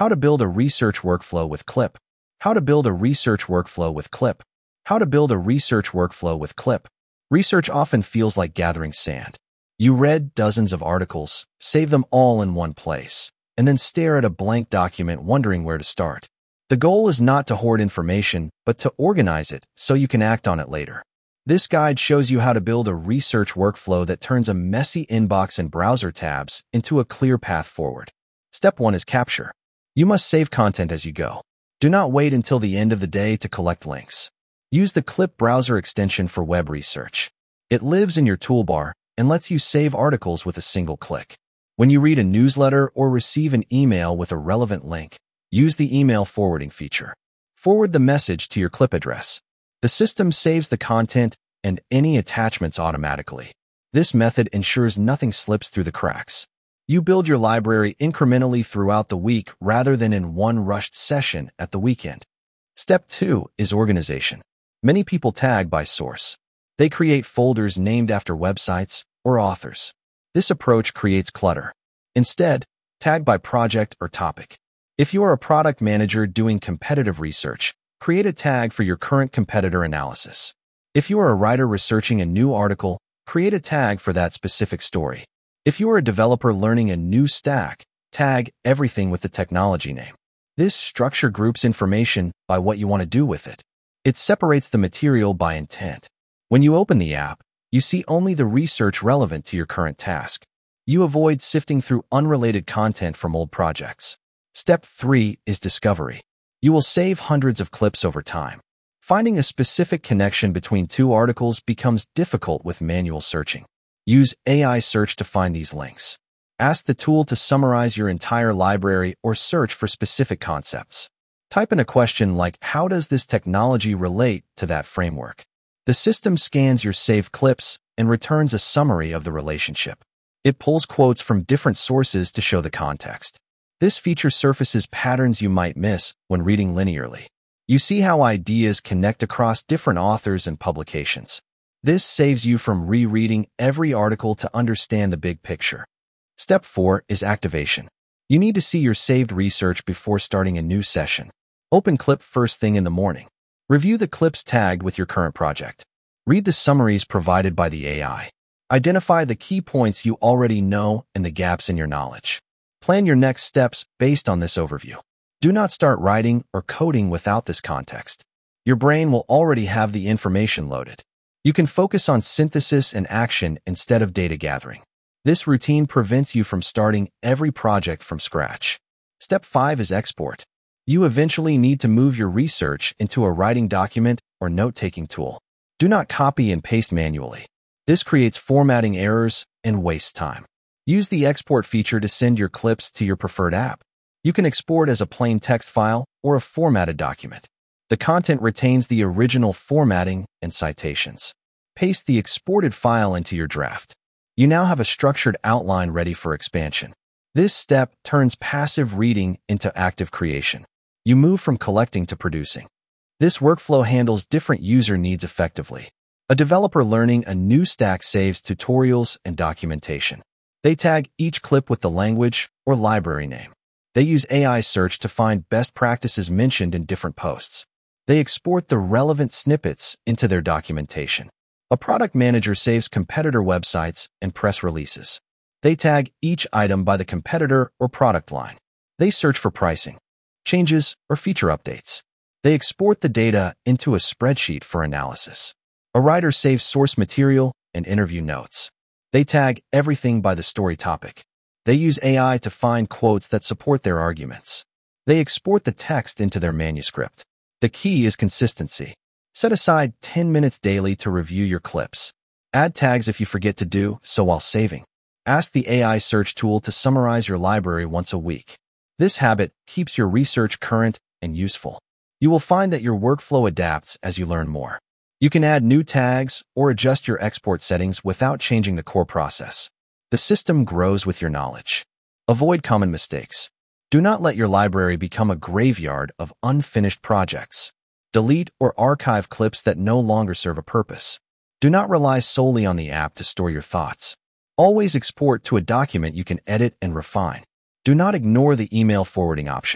How to build a research workflow with Clip. How to build a research workflow with Clip. How to build a research workflow with Clip. Research often feels like gathering sand. You read dozens of articles, save them all in one place, and then stare at a blank document wondering where to start. The goal is not to hoard information, but to organize it so you can act on it later. This guide shows you how to build a research workflow that turns a messy inbox and browser tabs into a clear path forward. Step 1 is capture. You must save content as you go. Do not wait until the end of the day to collect links. Use the Clip browser extension for web research. It lives in your toolbar and lets you save articles with a single click. When you read a newsletter or receive an email with a relevant link, use the email forwarding feature. Forward the message to your Clip address. The system saves the content and any attachments automatically. This method ensures nothing slips through the cracks. You build your library incrementally throughout the week rather than in one rushed session at the weekend. Step 2 is organization. Many people tag by source. They create folders named after websites or authors. This approach creates clutter. Instead, tag by project or topic. If you are a product manager doing competitive research, create a tag for your current competitor analysis. If you are a writer researching a new article, create a tag for that specific story. If you are a developer learning a new stack, tag everything with the technology name. This structure groups information by what you want to do with it. It separates the material by intent. When you open the app, you see only the research relevant to your current task. You avoid sifting through unrelated content from old projects. Step 3 is discovery. You will save hundreds of clips over time. Finding a specific connection between two articles becomes difficult with manual searching. Use AI search to find these links. Ask the tool to summarize your entire library or search for specific concepts. Type in a question like, how does this technology relate to that framework? The system scans your saved clips and returns a summary of the relationship. It pulls quotes from different sources to show the context. This feature surfaces patterns you might miss when reading linearly. You see how ideas connect across different authors and publications. This saves you from rereading every article to understand the big picture. Step 4 is activation. You need to see your saved research before starting a new session. Open Clip first thing in the morning. Review the clips tagged with your current project. Read the summaries provided by the AI. Identify the key points you already know and the gaps in your knowledge. Plan your next steps based on this overview. Do not start writing or coding without this context. Your brain will already have the information loaded. You can focus on synthesis and action instead of data gathering. This routine prevents you from starting every project from scratch. Step 5 is export. You eventually need to move your research into a writing document or note-taking tool. Do not copy and paste manually. This creates formatting errors and wastes time. Use the export feature to send your clips to your preferred app. You can export as a plain text file or a formatted document. The content retains the original formatting and citations. Paste the exported file into your draft. You now have a structured outline ready for expansion. This step turns passive reading into active creation. You move from collecting to producing. This workflow handles different user needs effectively. A developer learning a new stack saves tutorials and documentation. They tag each clip with the language or library name. They use AI search to find best practices mentioned in different posts. They export the relevant snippets into their documentation. A product manager saves competitor websites and press releases. They tag each item by the competitor or product line. They search for pricing, changes, or feature updates. They export the data into a spreadsheet for analysis. A writer saves source material and interview notes. They tag everything by the story topic. They use AI to find quotes that support their arguments. They export the text into their manuscript. The key is consistency. Set aside 10 minutes daily to review your clips. Add tags if you forget to do so while saving. Ask the AI search tool to summarize your library once a week. This habit keeps your research current and useful. You will find that your workflow adapts as you learn more. You can add new tags or adjust your export settings without changing the core process. The system grows with your knowledge. Avoid common mistakes. Do not let your library become a graveyard of unfinished projects. Delete or archive clips that no longer serve a purpose. Do not rely solely on the app to store your thoughts. Always export to a document you can edit and refine. Do not ignore the email forwarding option.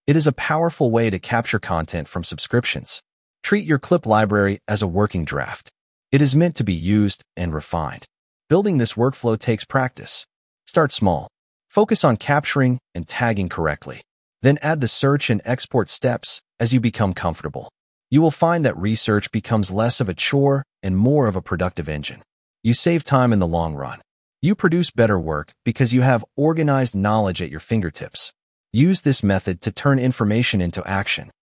It is a powerful way to capture content from subscriptions. Treat your clip library as a working draft. It is meant to be used and refined. Building this workflow takes practice. Start small. Focus on capturing and tagging correctly. Then add the search and export steps as you become comfortable. You will find that research becomes less of a chore and more of a productive engine. You save time in the long run. You produce better work because you have organized knowledge at your fingertips. Use this method to turn information into action.